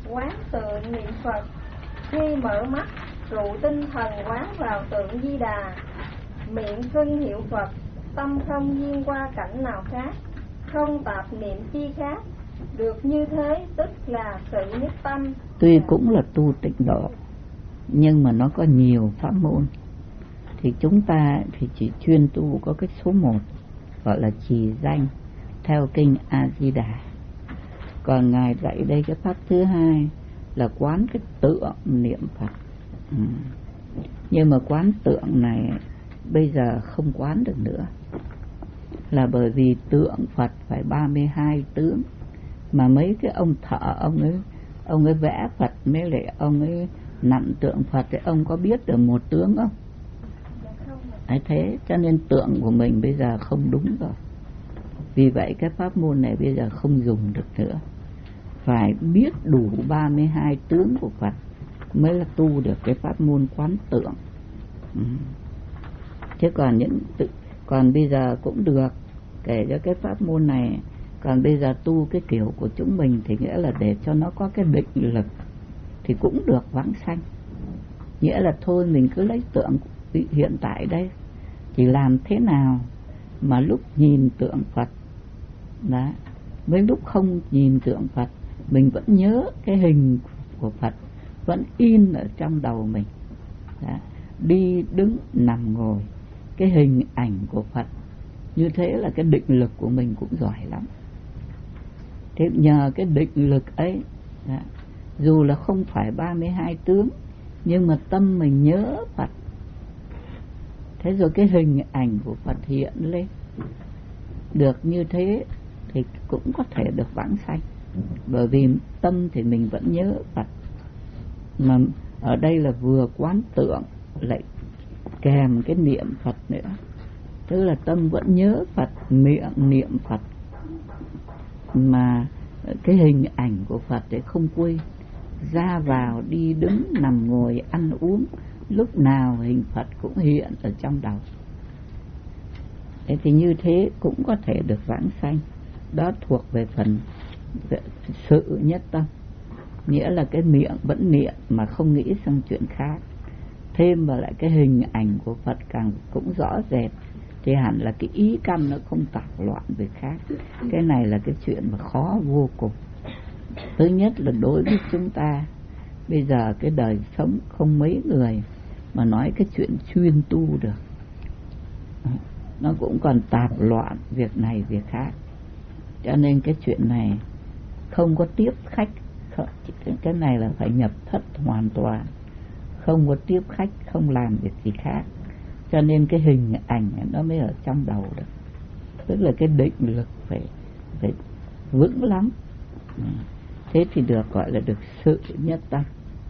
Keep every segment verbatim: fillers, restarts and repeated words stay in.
quán tượng niệm Phật. Khi mở mắt, trụ tinh thần quán vào tượng Di Đà, miệng xưng hiệu Phật, tâm không duyên qua cảnh nào khác, không tạp niệm chi khác. Được như thế tức là sự nhất tâm. Tuy cũng là tu tịnh độ, nhưng mà nó có nhiều pháp môn. Thì chúng ta thì chỉ chuyên tu có cái số một, gọi là trì danh theo kinh A Di Đà. Còn Ngài dạy đây cái pháp thứ hai là quán cái tượng niệm Phật. ừ. Nhưng mà quán tượng này bây giờ không quán được nữa, là bởi vì tượng Phật phải ba mươi hai tướng, mà mấy cái ông thợ ông ấy ông ấy vẽ Phật mới lại ông ấy nặn tượng Phật thì ông có biết được một tướng không? Ấy thế cho nên tượng của mình bây giờ không đúng rồi. Vì vậy cái pháp môn này bây giờ không dùng được nữa. Phải biết đủ ba mươi hai tướng của Phật mới là tu được cái pháp môn quán tượng. ừ. Chứ còn những tự, còn bây giờ cũng được kể cho cái pháp môn này. Còn bây giờ tu cái kiểu của chúng mình thì nghĩa là để cho nó có cái định lực thì cũng được vãng sanh. Nghĩa là thôi mình cứ lấy tượng hiện tại đây, chỉ làm thế nào mà lúc nhìn tượng Phật đó, với lúc không nhìn tượng Phật mình vẫn nhớ cái hình của Phật, vẫn in ở trong đầu mình đó. Đi đứng nằm ngồi cái hình ảnh của Phật, như thế là cái định lực của mình cũng giỏi lắm. Thế nhờ cái định lực ấy đó, dù là không phải ba mươi hai tướng, nhưng mà tâm mình nhớ Phật, thế rồi cái hình ảnh của Phật hiện lên, được như thế thì cũng có thể được vãng sanh. Bởi vì tâm thì mình vẫn nhớ Phật, mà ở đây là vừa quán tượng lại kèm cái niệm Phật nữa. Tức là tâm vẫn nhớ Phật, miệng niệm Phật, mà cái hình ảnh của Phật để không quên. Ra vào, đi đứng, nằm ngồi, ăn uống, lúc nào hình Phật cũng hiện ở trong đầu. Thế thì như thế cũng có thể được vãng sanh. Đó thuộc về phần về sự nhất tâm, nghĩa là cái miệng vẫn niệm mà không nghĩ sang chuyện khác. Thêm vào lại cái hình ảnh của Phật càng cũng rõ rệt, thì hẳn là cái ý căn nó không tạp loạn về khác. Cái này là cái chuyện mà khó vô cùng. Thứ nhất là đối với chúng ta bây giờ cái đời sống không mấy người mà nói cái chuyện chuyên tu được, nó cũng còn tạp loạn việc này việc khác. Cho nên cái chuyện này không có tiếp khách, cái này là phải nhập thất hoàn toàn, không có tiếp khách, không làm việc gì khác. Cho nên cái hình ảnh nó mới ở trong đầu được. Tức là cái định lực phải, phải vững lắm, thế thì được gọi là được sự nhất tâm.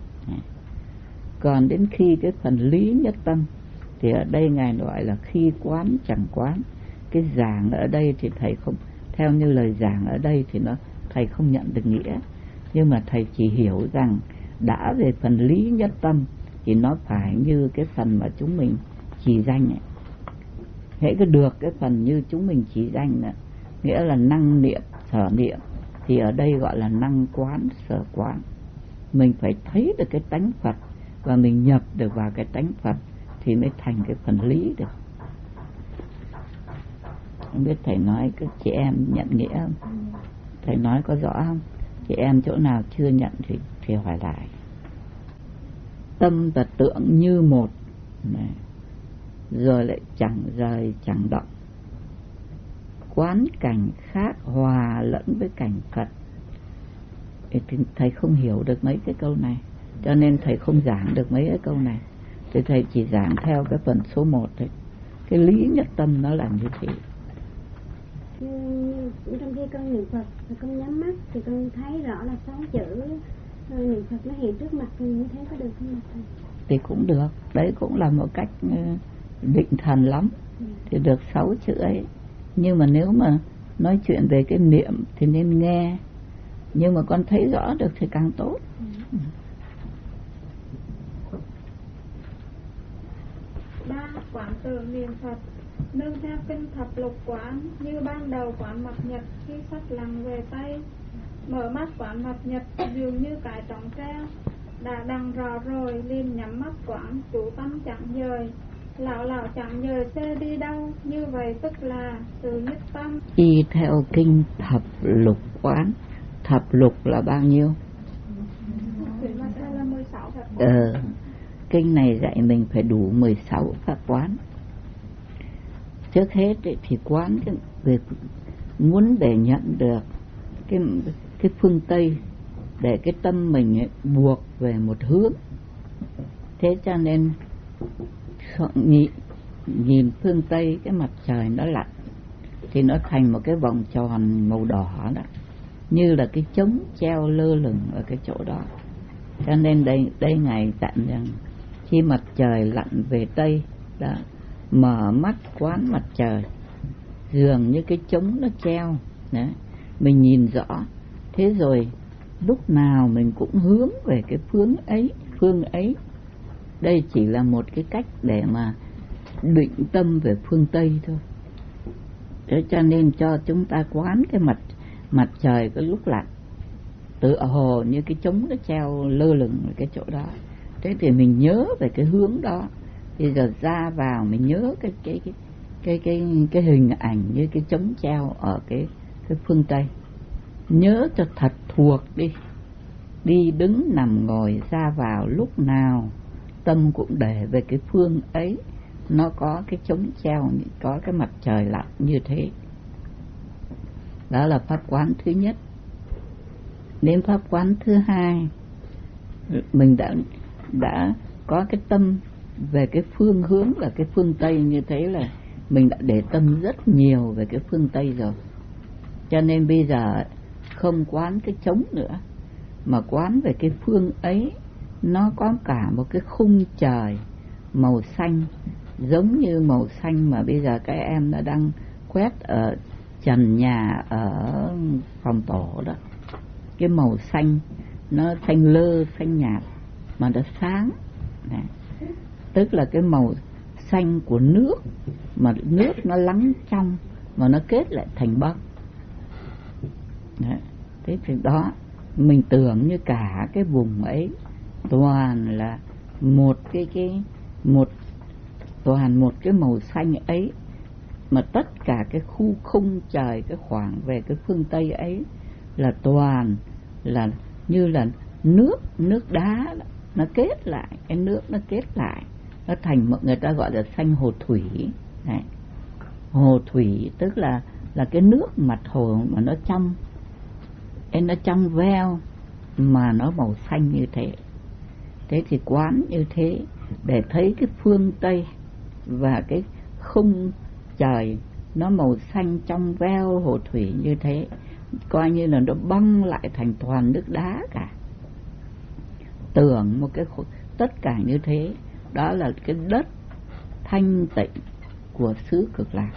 Còn đến khi cái phần lý nhất tâm thì ở đây Ngài gọi là khi quán chẳng quán. Cái giảng ở đây thì thầy không, theo như lời giảng ở đây thì nó thầy không nhận được nghĩa, nhưng mà thầy chỉ hiểu rằng đã về phần lý nhất tâm thì nó phải như cái phần mà chúng mình chỉ danh ấy. Hễ cứ được cái phần như chúng mình chỉ danh này, nghĩa là năng niệm sở niệm, thì ở đây gọi là năng quán sở quán. Mình phải thấy được cái tánh Phật và mình nhập được vào cái tánh Phật thì mới thành cái phần lý được. Không biết thầy nói các chị em nhận nghĩa không? Thầy nói có rõ không? Chị em chỗ nào chưa nhận thì, thì hỏi lại. Tâm và tượng như một này, rồi lại chẳng rời chẳng động. Quán cảnh khác hòa lẫn với cảnh Phật. Thì thầy không hiểu được mấy cái câu này, cho nên thầy không giảng được mấy cái câu này. Thì thầy chỉ giảng theo cái phần số một thôi. Cái lý nhất tâm nó là như thế. Trong khi con niệm Phật và con nhắm mắt thì con thấy rõ là sáu chữ niệm Phật nó hiện trước mặt, thì như thế có được không thầy? Thì cũng được, đấy cũng là một cách định thần lắm. ừ. Thì được sáu chữ ấy. Nhưng mà nếu mà nói chuyện về cái niệm thì nên nghe, nhưng mà con thấy rõ được thì càng tốt. ừ. Ba, quán tượng niệm Phật nương theo kinh thập lục quán, như ban đầu quán mặt nhật khi sắc lặng về Tây, Mở mắt quán mặt nhật dường như cái trống treo, đã đằng rò rồi liền nhắm mắt quán, chú tâm chẳng dời. Lão lão chẳng dời xe đi đâu, như vậy tức là sự nhất tâm. Y theo kinh thập lục quán. Thập lục là bao nhiêu? Là mười sáu pháp quán. Ờ, kinh này dạy mình phải đủ mười sáu pháp quán. Trước hết thì quán cái việc muốn để nhận được cái cái phương Tây, để cái tâm mình ấy buộc về một hướng. Thế cho nên nhìn, nhìn phương Tây, cái mặt trời nó lặn thì nó thành một cái vòng tròn màu đỏ đó, như là cái trống treo lơ lửng ở cái chỗ đó. Cho nên đây đây ngài dặn rằng khi mặt trời lặn về Tây đó, mở mắt quán mặt trời dường như cái trống nó treo đó, mình nhìn rõ. Thế rồi lúc nào mình cũng hướng về cái phương ấy, phương ấy. Đây chỉ là một cái cách để mà định tâm về phương Tây thôi. Thế cho nên cho chúng ta quán cái mặt mặt trời cái lúc lặn, tự hồ như cái trống nó treo lơ lửng ở cái chỗ đó. Thế thì mình nhớ về cái hướng đó. Bây giờ ra vào mình nhớ cái cái cái cái cái cái hình ảnh như cái trống treo ở cái cái phương Tây. Nhớ cho thật thuộc đi. Đi đứng nằm ngồi ra vào lúc nào tâm cũng để về cái phương ấy, nó có cái trống treo, có cái mặt trời lặn như thế. Đó là pháp quán thứ nhất. Đến pháp quán thứ hai, mình đã đã có cái tâm về cái phương hướng là cái phương Tây, như thế là mình đã để tâm rất nhiều về cái phương Tây rồi. Cho nên bây giờ không quán cái trống nữa, mà quán về cái phương ấy. Nó có cả một cái khung trời màu xanh, giống như màu xanh mà bây giờ các em đã đang quét ở trần nhà ở phòng tổ đó. Cái màu xanh nó xanh lơ, xanh nhạt mà nó sáng này. Tức là cái màu xanh của nước, mà nước nó lắng trong mà nó kết lại thành băng. Thế thì đó, mình tưởng như cả cái vùng ấy toàn là một cái cái một toàn một cái màu xanh ấy, mà tất cả cái khu khung trời, cái khoảng về cái phương Tây ấy là toàn là như là nước nước đá nó kết lại, cái nước nó kết lại nó thành một, người ta gọi là xanh hồ thủy này. Hồ thủy tức là là cái nước mặt hồ mà nó trong, nó trong veo mà nó màu xanh như thế. Thế thì quán như thế để thấy cái phương Tây và cái khung trời nó màu xanh trong veo hồ thủy như thế, coi như là nó băng lại thành toàn nước đá cả. Tưởng một cái tất cả như thế, đó là cái đất thanh tịnh của xứ Cực Lạc.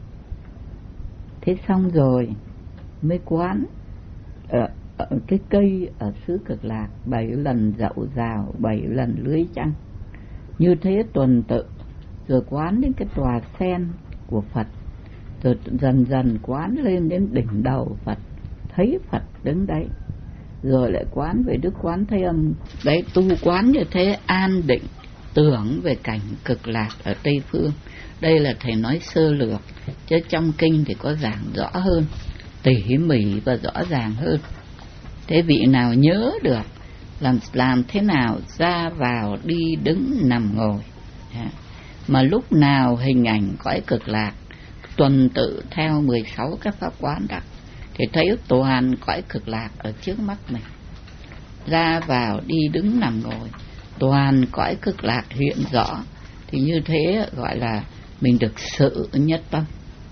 Thế xong rồi mới quán ở, ở cái cây ở xứ Cực Lạc bảy lần dậu rào, bảy lần lưới trăng. Như thế tuần tự, rồi quán đến cái tòa sen của Phật, rồi dần dần quán lên đến đỉnh đầu Phật, thấy Phật đứng đấy, rồi lại quán về Đức Quán Thế Âm. Đấy, tu quán như thế an định, tưởng về cảnh Cực Lạc ở Tây Phương. Đây là thầy nói sơ lược, chứ trong kinh thì có giảng rõ hơn, tỉ mỉ và rõ ràng hơn. Thế vị nào nhớ được làm làm thế nào ra vào, đi đứng nằm ngồi, mà lúc nào hình ảnh cõi Cực Lạc tuần tự theo mười sáu các pháp quán đó, thì thấy toàn cõi Cực Lạc ở trước mắt mình. Ra vào, đi đứng nằm ngồi, toàn cõi Cực Lạc hiện rõ, thì như thế gọi là mình được sự nhất tâm.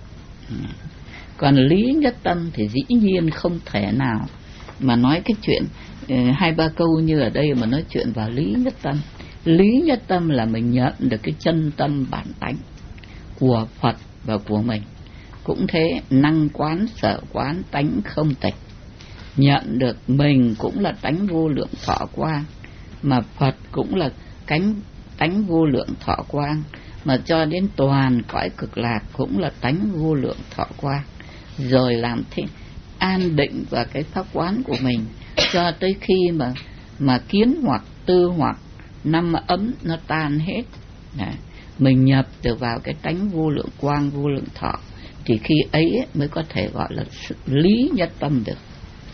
Còn lý nhất tâm thì dĩ nhiên không thể nào mà nói cái chuyện hai ba câu như ở đây mà nói chuyện vào lý nhất tâm. Lý nhất tâm là mình nhận được cái chân tâm bản tánh của Phật và của mình. Cũng thế, năng quán sở quán tánh không tịch, nhận được mình cũng là tánh vô lượng thọ quang, mà Phật cũng là cánh tánh vô lượng thọ quang, mà cho đến toàn cõi Cực Lạc cũng là tánh vô lượng thọ quang. Rồi làm thế an định vào cái pháp quán của mình cho tới khi mà mà kiến hoặc tư hoặc năm ấm nó tan hết. Đấy. Mình nhập được vào cái tánh vô lượng quang vô lượng thọ thì khi ấy mới có thể gọi là sự lý nhất tâm được.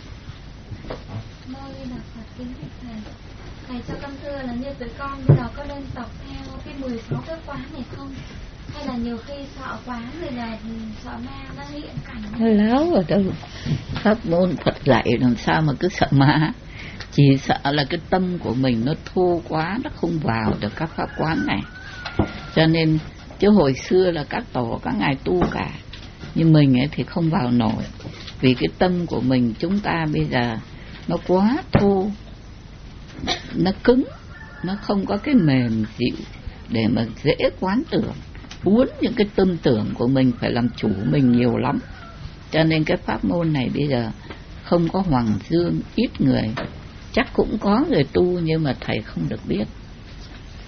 Mời là Phật kính thầy. Thầy cho con thưa là như tụi con bây giờ có nên tập theo cái mười sáu cái quán này không? Hay là nhiều khi sợ quá rồi là sợ ma nó hiện cảnh? Nó láo ở đâu. Pháp môn Phật dạy làm sao mà cứ sợ ma. Chỉ sợ là cái tâm của mình nó thô quá, nó không vào được các pháp quán này. Cho nên chứ hồi xưa là các tổ các ngài tu cả, nhưng mình ấy thì không vào nổi. Vì cái tâm của mình chúng ta bây giờ nó quá thô, nó cứng, nó không có cái mềm dịu để mà dễ quán tưởng. Muốn những cái tâm tưởng của mình phải làm chủ mình nhiều lắm. Cho nên cái pháp môn này bây giờ không có hoàng dương, ít người. Chắc cũng có người tu nhưng mà thầy không được biết.